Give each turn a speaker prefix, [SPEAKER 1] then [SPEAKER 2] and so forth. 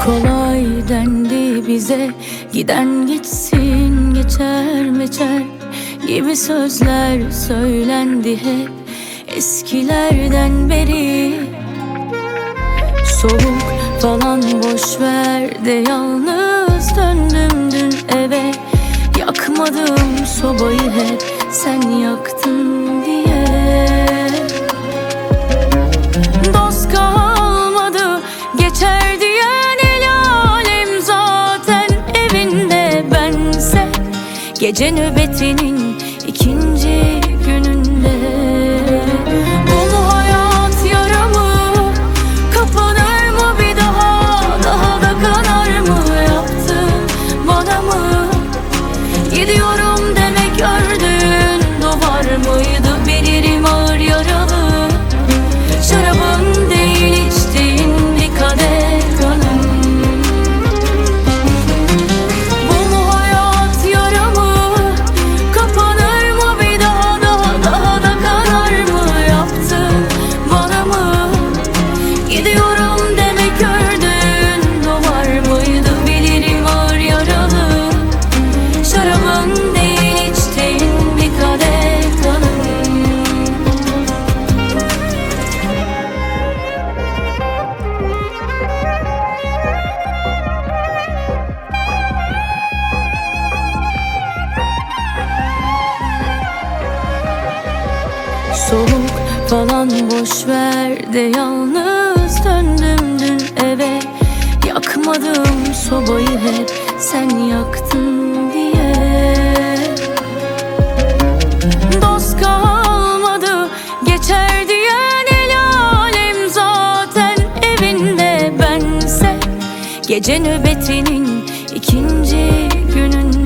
[SPEAKER 1] Kolay dendi bize, giden gitsin geçer meçer gibi sözler söylendi hep eskilerden beri. Soğuk falan boş ver de yalnız döndüm dün eve. Yakmadım sobayı hep sen yaktın diye. Dost kalmadı geçer diyen el alem zaten evinde bense. Gece nöbetinin ikinci gününde. Bu mu hayat yaramı, kapanır mı bir daha da kanar mı yaptın bana mı? Gidiyorum demek gördün duvar mıydı, bilirim ağır yaralı. Şarabın değil içtiğin bir kadeh kanım. Bu mu hayat yaramı, kapanır mı bir daha da kanar mı yaptın bana mı? Gidiyorum demek gördün duvar mıydı, bilirim ağır yaralı. Şarabın değil içtiğin bir kadeh kanım. Soğuk falan boş ver de yalnız döndüm dün eve. Yakmadım sobayı hep sen yaktın diye. Dost kalmadı geçer diyen el alem zaten evinde bense. Gece nöbetinin ikinci gününde.